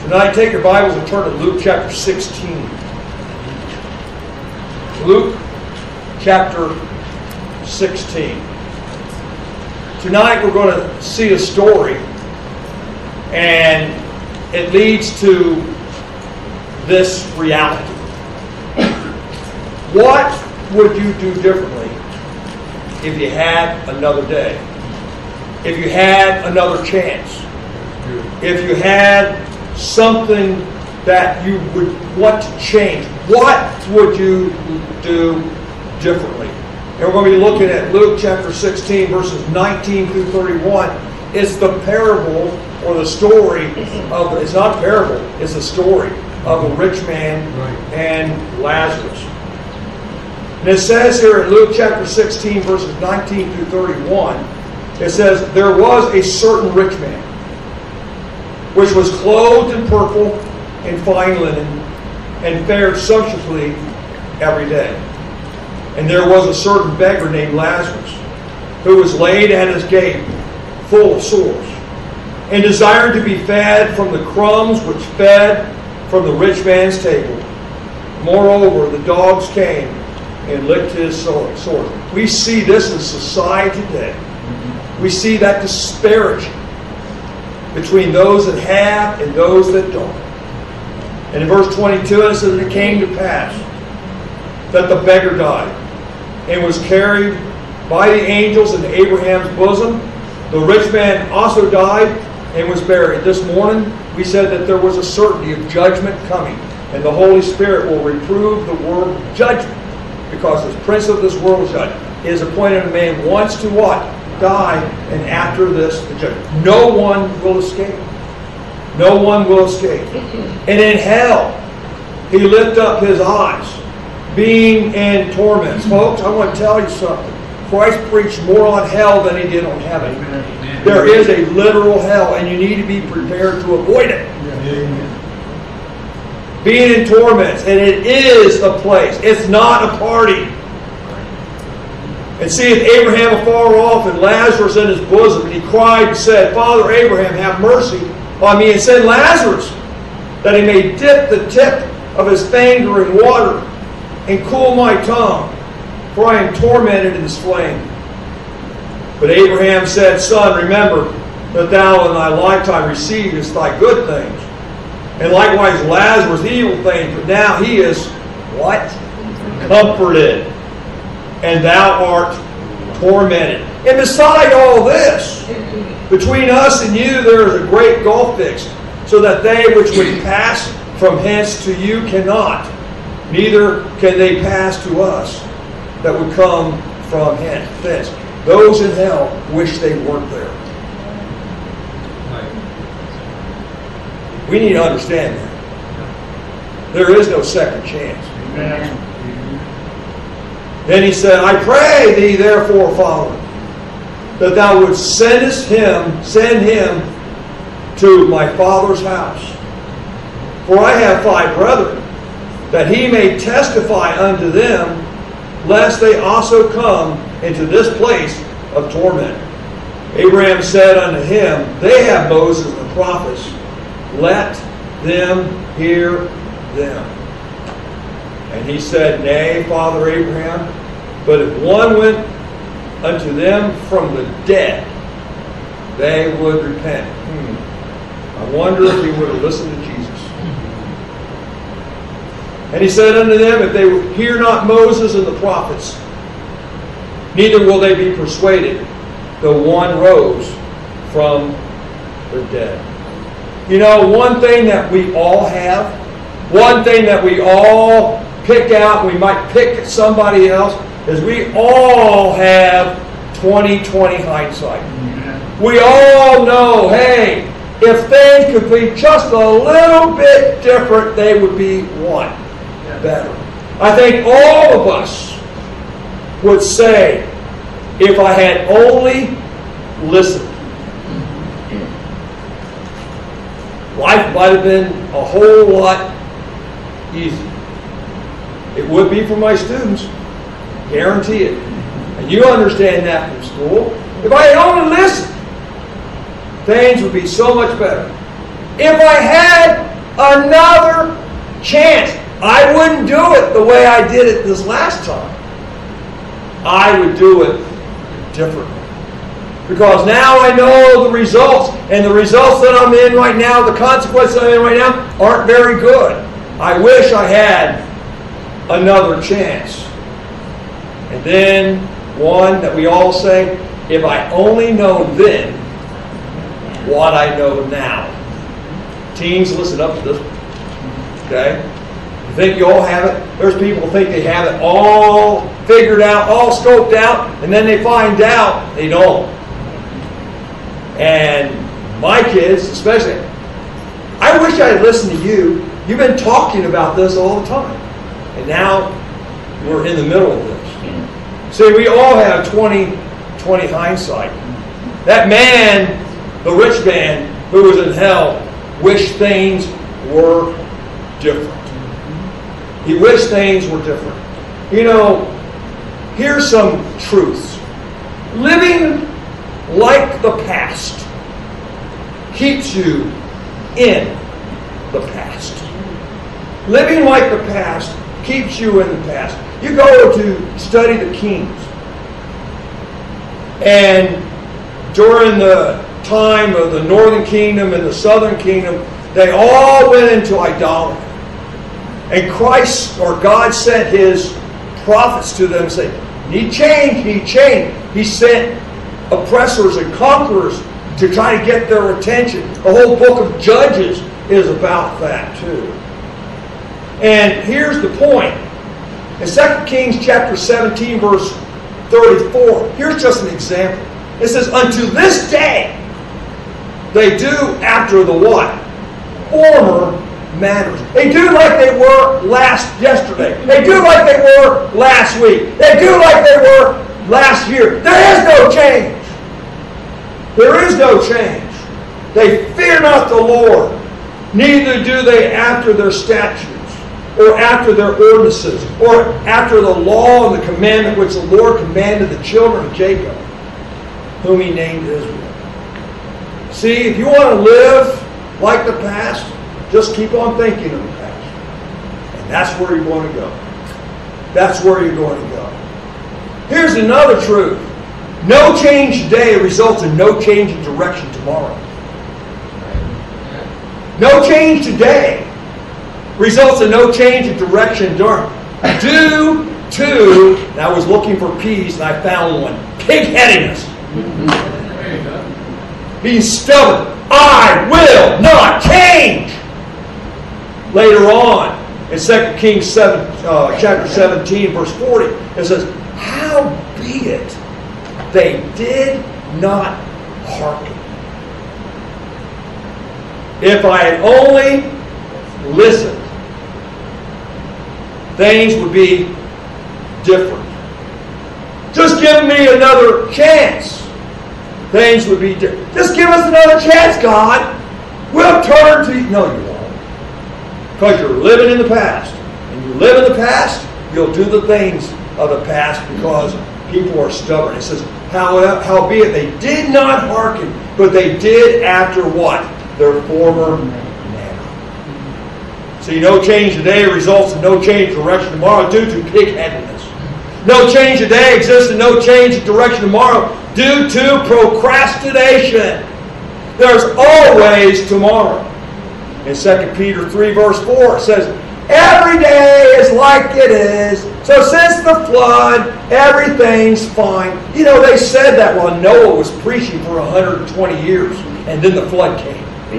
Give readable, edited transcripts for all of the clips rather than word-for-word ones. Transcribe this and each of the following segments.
Tonight, take your Bibles and turn to Luke chapter 16. Luke chapter 16. Tonight, we're going to see a story, and it leads to this reality. What would you do differently if you had another day? If you had another chance? If you had something that you would want to change, what would you do differently? And we're going to be looking at Luke chapter 16, verses 19 through 31. It's the parable, or the story of, it's not a parable, it's a story of the rich man and Lazarus. And it says here in Luke chapter 16, verses 19 through 31, it says, "There was a certain rich man, which was clothed in purple and fine linen, and fared sumptuously every day. And there was a certain beggar named Lazarus, who was laid at his gate, full of sores, and desired to be fed from the crumbs which fed from the rich man's table. Moreover, the dogs came and licked his sores." We see this in society today. We see that disparity between those that have and those that don't. And in verse 22, it says, "And it came to pass that the beggar died, and was carried by the angels into Abraham's bosom. The rich man also died and was buried." This morning, we said that there was a certainty of judgment coming, and the Holy Spirit will reprove the word judgment, because the prince of this world is appointed a man once to what? Die, and after this, the judgment. No one will escape. No one will escape. And in hell, he lifted up his eyes, being in torments. Folks, I want to tell you something. Christ preached more on hell than he did on heaven. There is a literal hell, and you need to be prepared to avoid it. Being in torments, and it is a place. It's not a party. "And seeth Abraham afar off, and Lazarus in his bosom. And he cried and said, Father Abraham, have mercy on me, and send Lazarus, that he may dip the tip of his finger in water, and cool my tongue, for I am tormented in this flame. But Abraham said, Son, remember that thou in thy lifetime receivest thy good things, and likewise Lazarus evil things, but now he is," what? "Comforted, and thou art tormented. And beside all this, between us and you there is a great gulf fixed, so that they which would pass from hence to you cannot, neither can they pass to us that would come from hence." Those in hell wish they weren't there. We need to understand that. There is no second chance. Amen. Then he said, "I pray thee therefore, Father, that thou wouldst send him to my father's house. For I have 5 brethren, that he may testify unto them, lest they also come into this place of torment." Abraham said unto him, "They have Moses and the prophets, let them hear them." And he said, "Nay, Father Abraham, but if one went unto them from the dead, they would repent." I wonder if he would have listened to Jesus. And he said unto them, "If they hear not Moses and the prophets, neither will they be persuaded, though one rose from the dead." You know, one thing that we all have, one thing that we all pick out, we might pick at somebody else, is we all have 20/20 hindsight. We all know, hey, if things could be just a little bit different, they would be what? Better. I think all of us would say, if I had only listened, life might have been a whole lot easier. It would be for my students. Guarantee it. And you understand that from school. If I had only listened, things would be so much better. If I had another chance. I wouldn't do it the way I did it this last time. I would do it differently. Because now I know the results, and the results that I'm in right now, the consequences I'm in right now, aren't very good. I wish I had another chance. And then one that we all say, if I only know then what I know now. Teens, listen up to this. Okay? You think you all have it? There's people who think they have it all figured out, all scoped out, and then they find out they don't. And my kids, especially, I wish I had listened to you. You've been talking about this all the time. And now we're in the middle of this. See, we all have 20/20 hindsight. That man, the rich man who was in hell, wished things were different. He wished things were different. You know, here's some truths. Living like the past keeps you in the past. Living like the past keeps you in the past. You go to study the kings, and during the time of the northern kingdom and the southern kingdom, they all went into idolatry. And Christ, or God, sent His prophets to them and said, need change, need change. He sent oppressors and conquerors to try to get their attention. The whole book of Judges is about that too. And here's the point. In 2 Kings chapter 17, verse 34, here's just an example. It says, unto this day they do after the what? Former manners. They do like they were yesterday. They do like they were last week. They do like they were last year. There is no change. There is no change. They fear not the Lord, neither do they after their statutes, or after their ordinances, or after the law and the commandment which the Lord commanded the children of Jacob, whom He named Israel. See, if you want to live like the past, just keep on thinking of the past. And that's where you're going to go. That's where you're going to go. Here's another truth. No change today results in no change in direction tomorrow. No change today results in no change in direction tomorrow. Due to, and I was looking for P's and I found one, pig-headedness. Being stubborn. I will not change. Later on, in 2 Kings chapter 17, verse 40, it says, howbeit they did not hearken. If I had only listened, things would be different. Just give me another chance. Things would be different. Just give us another chance, God. We'll turn to you. No, you won't. Because you're living in the past. And you live in the past, you'll do the things of the past because people are stubborn. It says, howbeit they did not hearken, but they did after what? Their former manner. See, no change today results in no change in direction tomorrow due to pig-headedness. No change today exists in no change in direction tomorrow due to procrastination. There's always tomorrow. In 2 Peter 3 verse 4 it says, every day is like it is. So since the flood, everything's fine. You know, they said that while Noah was preaching for 120 years. And then the flood came.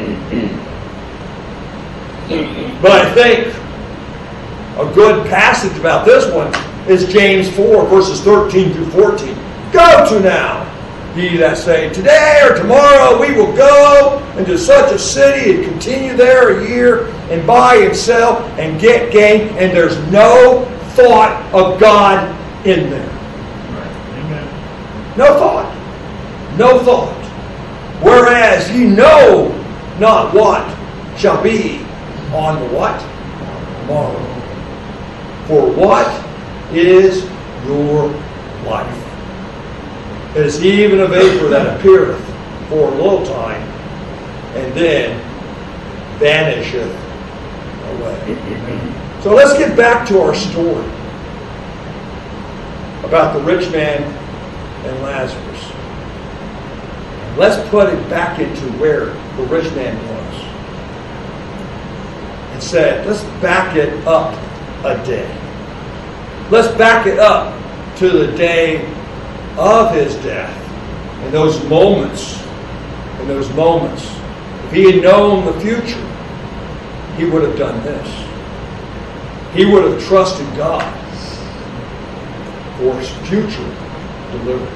But I think a good passage about this one is James 4 verses 13 through 14. Go to now, ye that say, today or tomorrow we will go into such a city and continue there a year and buy and sell and get gain, and there's no thought of God in there. Amen. No thought. No thought. Whereas ye know not what shall be on the what? Tomorrow. For what is your life? It is even a vapor that appeareth for a little time, and then vanisheth away. So let's get back to our story about the rich man and Lazarus. Let's put it back into where the rich man was. And said, let's back it up a day. Let's back it up to the day of his death. In those moments, if he had known the future, he would have done this. He would have trusted God for his future deliverance.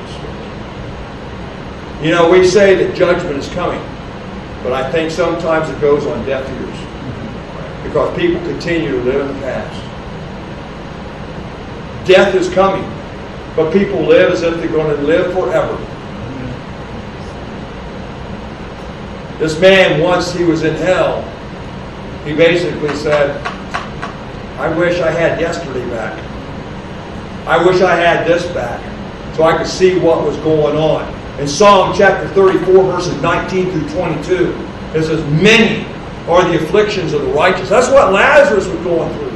You know, we say that judgment is coming, but I think sometimes it goes on deaf ears because people continue to live in the past. Death is coming, but people live as if they're going to live forever. This man, once he was in hell, he basically said, I wish I had yesterday back. I wish I had this back so I could see what was going on. In Psalm chapter 34, verses 19 through 22, it says, many are the afflictions of the righteous. That's what Lazarus was going through.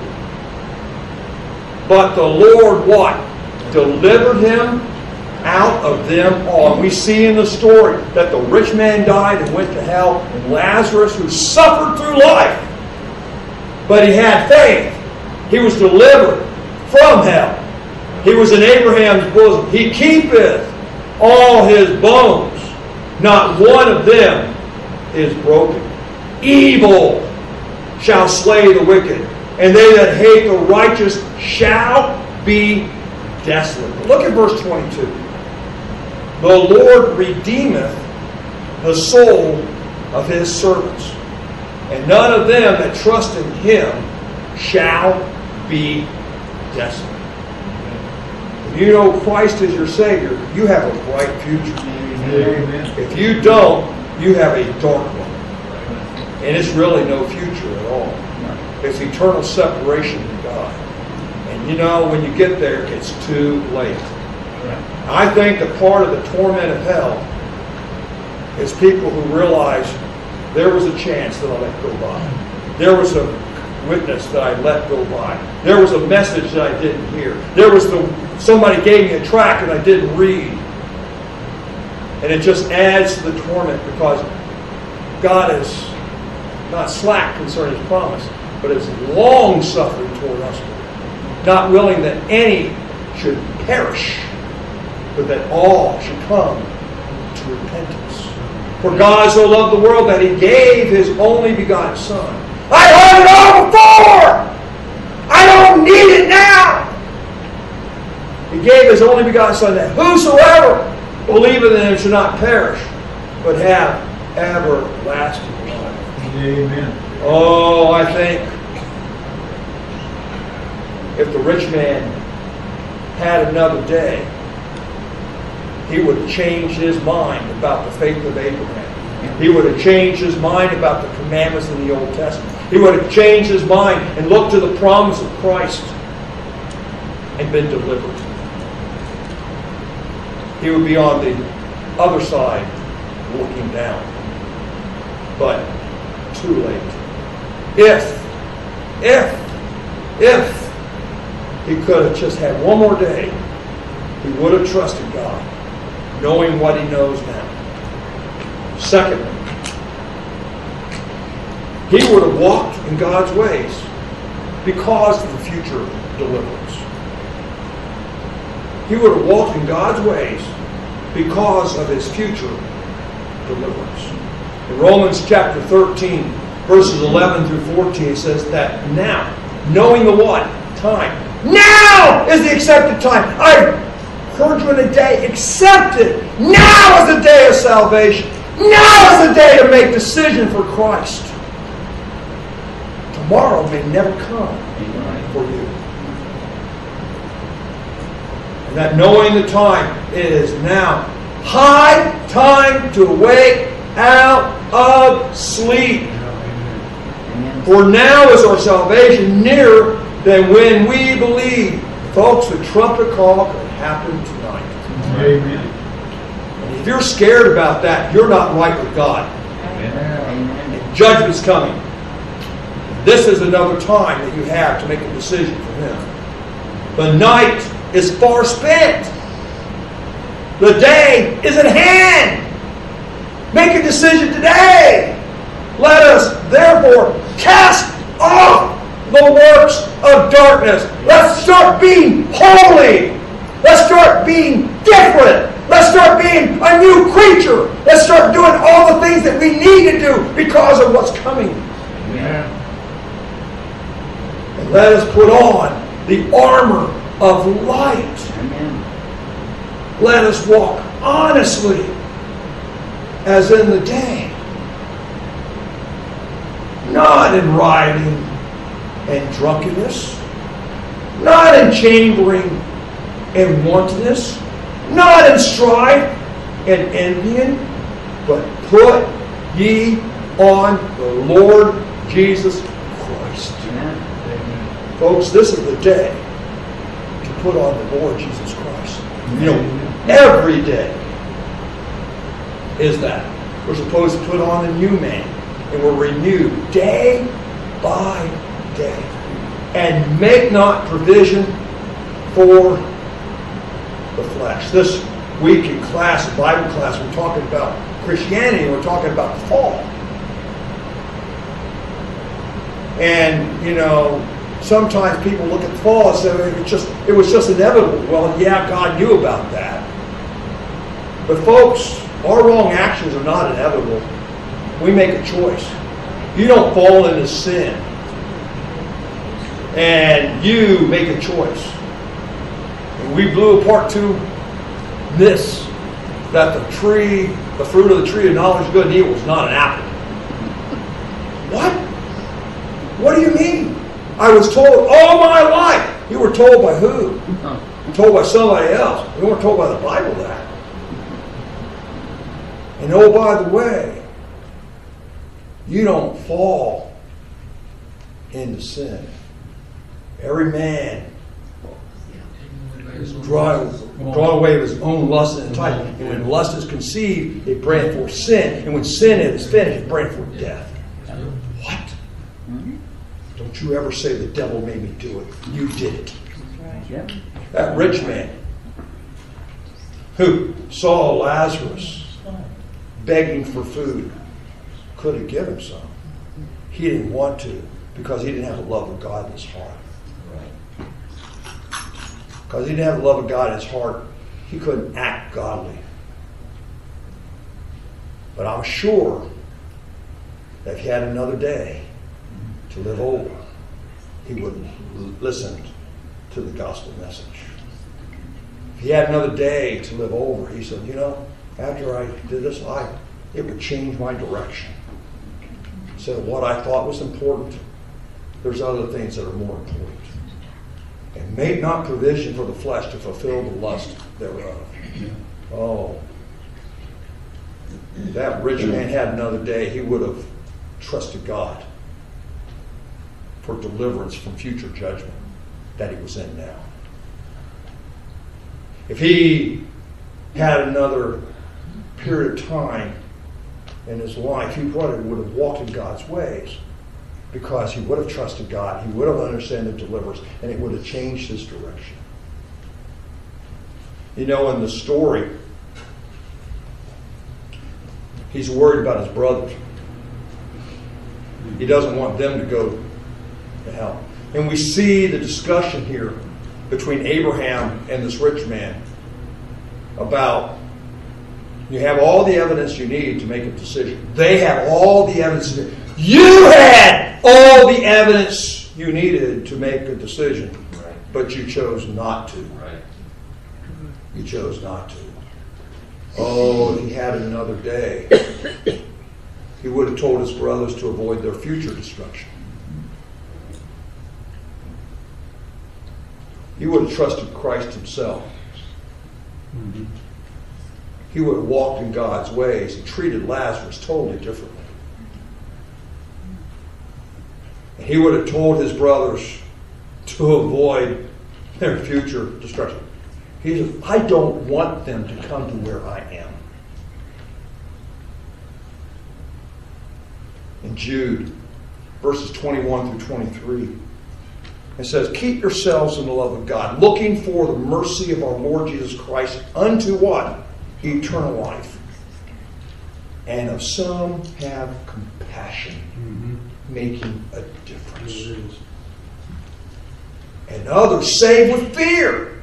But the Lord what? Delivered him out of them all. And we see in the story that the rich man died and went to hell, and Lazarus, who suffered through life, but he had faith, he was delivered from hell. He was in Abraham's bosom. He keepeth all his bones. Not one of them is broken. Evil shall slay the wicked, and they that hate the righteous shall be desolate. Look at verse 22. The Lord redeemeth the soul of his servants, and none of them that trust in him shall be desolate. If you know Christ as your Savior, you have a bright future. Amen. If you don't, you have a dark one. And it's really no future at all. It's eternal separation from God. And you know, when you get there, it's too late. I think that part of the torment of hell is people who realize there was a chance that I let go by. There was a witness that I let go by. There was a message that I didn't hear. Somebody gave me a tract and I didn't read. And it just adds to the torment because God is not slack concerning his promise, but is long-suffering toward us, not willing that any should perish, but that all should come to repentance. For God so loved the world that he gave his only begotten Son. I heard it all before! I don't need it now! He gave his only begotten Son that whosoever believeth in him should not perish, but have everlasting life. Amen. Oh, I think if the rich man had another day, he would have changed his mind about the faith of Abraham. He would have changed his mind about the commandments in the Old Testament. He would have changed his mind and looked to the promise of Christ and been delivered. He would be on the other side looking down. But too late. If he could have just had one more day, he would have trusted God, knowing what he knows now. Secondly, he would have walked in God's ways because of the future deliverance. He would have walked in God's ways because of his future deliverance. In Romans chapter 13, verses 11 through 14, it says that now, knowing the what? Time. Now is the accepted time. I heard you in a day. Accept it. Now is the day of salvation. Now is the day to make decision for Christ. Tomorrow may never come for you. And that knowing the time, it is now high time to wake out of sleep. For now is our salvation nearer than when we believe. Folks, the trumpet call could happen tonight. Amen. And if you're scared about that, you're not right with God. Amen. And judgment's coming. This is another time that you have to make a decision for Him. The night is far spent. The day is at hand. Make a decision today. Let us therefore cast off the works of darkness. Let's start being holy. Let's start being different. Let's start being a new creature. Let's start doing all the things that we need to do because of what's coming. Amen. And let us put on the armor of light. Amen. Let us walk honestly as in the day. Not in rioting and drunkenness. Not in chambering and wantonness. Not in strife and envying. But put ye on the Lord Jesus Christ. Amen. Folks, this is the day to put on the Lord Jesus Christ. You know, every day is that. We're supposed to put on the new man. And we're renewed day by day. And make not provision for the flesh. This week in class, Bible class, we're talking about Christianity. We're talking about the fall. And, you know, sometimes people look at the fall and say it was just inevitable. Well, yeah, God knew about that. But folks, our wrong actions are not inevitable. We make a choice. You don't fall into sin. And you make a choice. And we blew apart to this, that the fruit of the tree of knowledge of good and evil is not an apple. What? What do you mean? I was told all my life. You were told by who? Told by somebody else. You weren't told by the Bible that. And oh, by the way, you don't fall into sin. Every man is drawn away with his own lust and enticement. And when lust is conceived, it bringeth forth sin. And when sin is finished, it bringeth forth death. What? Don't you ever say the devil made me do it. You did it. That rich man who saw Lazarus begging for food could have given some. He didn't want to because he didn't have the love of God in his heart. Because he didn't have the love of God in his heart, he couldn't act godly. But I'm sure that if he had another day to live over, he would have listened to the gospel message. If he had another day to live over, he said, you know, after I did this, it would change my direction. So what I thought was important, there's other things that are more important. And make not provision for the flesh to fulfill the lust thereof. Oh. If that rich man had another day, he would have trusted God for deliverance from future judgment that he was in now. If he had another period of time in his life, he probably would have walked in God's ways because he would have trusted God, he would have understood the deliverance, and it would have changed his direction. You know, in the story, he's worried about his brothers. He doesn't want them to go to hell. And we see the discussion here between Abraham and this rich man about you have all the evidence you need to make a decision. They have all the evidence. You had all the evidence you needed to make a decision, right, but you chose not to. Right. You chose not to. Oh, if he had another day, he would have told his brothers to avoid their future destruction. He would have trusted Christ himself. Mm-hmm. He would have walked in God's ways and treated Lazarus totally differently. And he would have told his brothers to avoid their future destruction. He said, I don't want them to come to where I am. In Jude, verses 21 through 23. It says, keep yourselves in the love of God, looking for the mercy of our Lord Jesus Christ unto what? Eternal life. And of some have compassion, making a difference. And others save with fear.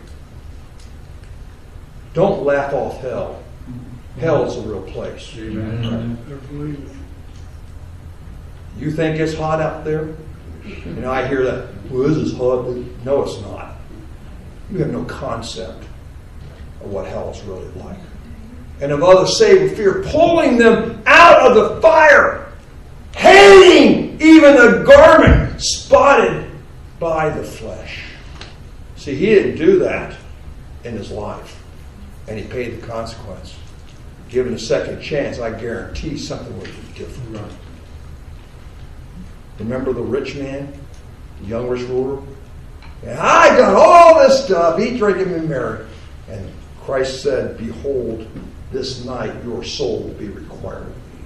Don't laugh off hell. Hell is a real place. Amen. You think it's hot out there? You know, I hear that, well, this is hot. No, it's not. You have no concept of what hell is really like. And of others save with fear, pulling them out of the fire, hating even the garment spotted by the flesh. See, he didn't do that in his life, and he paid the consequence. Given a second chance, I guarantee something would be different. Right. Remember the rich man, the young rich ruler? And I got all this stuff, eat, drink, and be merry. And Christ said, behold, this night your soul will be required of me.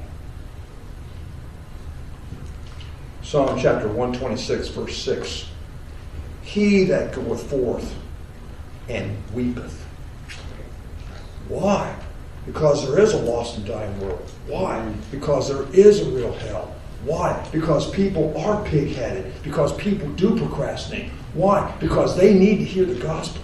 Psalm chapter 126, verse 6. He that goeth forth and weepeth. Why? Because there is a lost and dying world. Why? Because there is a real hell. Why? Because people are pig-headed. Because people do procrastinate. Why? Because they need to hear the gospel.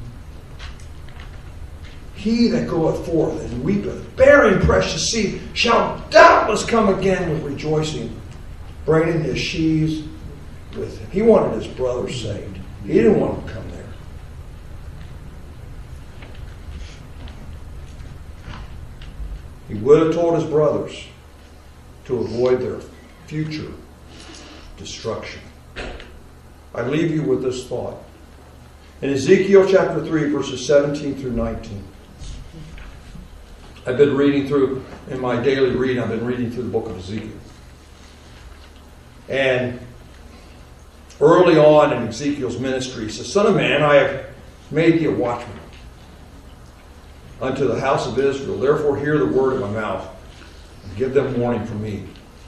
He that goeth forth and weepeth, bearing precious seed, shall doubtless come again with rejoicing, bringing his sheaves with him. He wanted his brothers saved. He didn't want them to come there. He would have told his brothers to avoid their future destruction. I leave you with this thought. In Ezekiel chapter 3, verses 17 through 19. I've been reading through, in my daily reading, I've been reading through the book of Ezekiel. And early on in Ezekiel's ministry, he says, Son of man, I have made thee a watchman unto the house of Israel. Therefore hear the word of my mouth, and give them warning from me.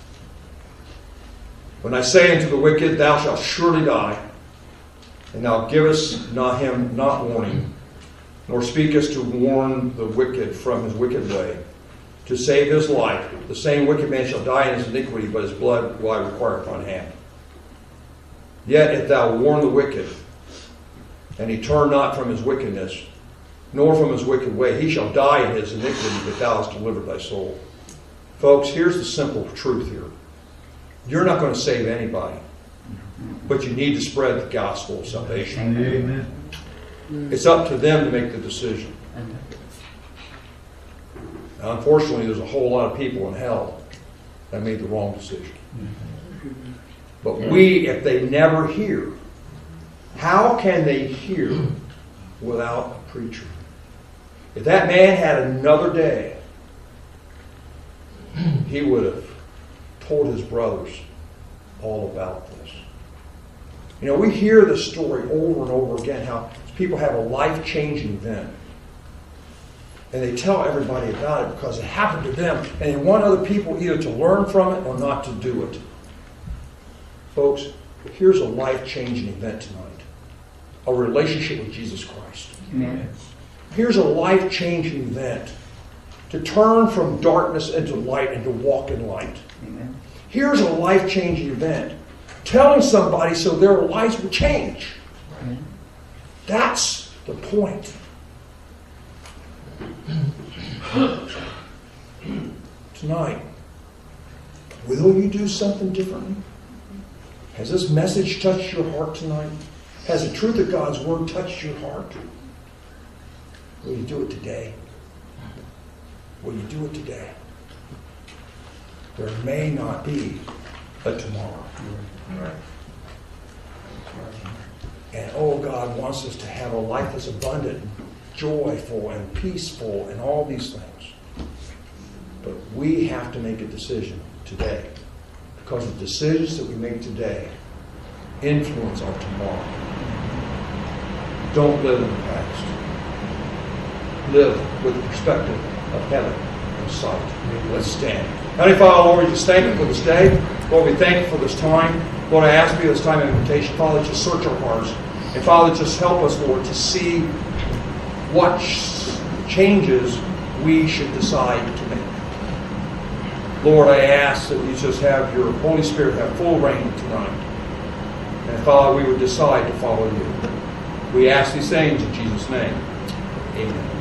When I say unto the wicked, thou shalt surely die, and thou givest not him not warning, nor speakest to warn the wicked from his wicked way, to save his life, the same wicked man shall die in his iniquity, but his blood will I require upon hand. Yet if thou warn the wicked, and he turn not from his wickedness, nor from his wicked way, he shall die in his iniquity, but thou hast delivered thy soul. Folks, here's the simple truth here. You're not going to save anybody, but you need to spread the gospel of salvation. Amen. It's up to them to make the decision. Now, unfortunately, there's a whole lot of people in hell that made the wrong decision. But we, if they never hear, how can they hear without a preacher? If that man had another day, he would have told his brothers all about this. You know, we hear this story over and over again, how people have a life-changing event. And they tell everybody about it because it happened to them. And they want other people either to learn from it or not to do it. Folks, here's a life-changing event tonight. A relationship with Jesus Christ. Amen. Here's a life-changing event. To turn from darkness into light and to walk in light. Amen. Here's a life-changing event. Telling somebody so their lives will change. Amen. That's the point. Tonight, will you do something differently? Has this message touched your heart tonight? Has the truth of God's Word touched your heart? Will you do it today? Will you do it today? There may not be a tomorrow. And oh, God wants us to have a life that's abundant, joyful, and peaceful, and all these things. But we have to make a decision today. Because the decisions that we make today influence our tomorrow. Don't live in the past. Live with the perspective of heaven in sight. Let's stand. Heavenly Father, Lord, we just thank you for this day. Lord, we thank you for this time. Lord, I ask you this time of invitation, Father, just search our hearts. And Father, just help us, Lord, to see what changes we should decide to make. Lord, I ask that you just have your Holy Spirit have full reign tonight. And Father, we would decide to follow you. We ask these things in Jesus' name. Amen.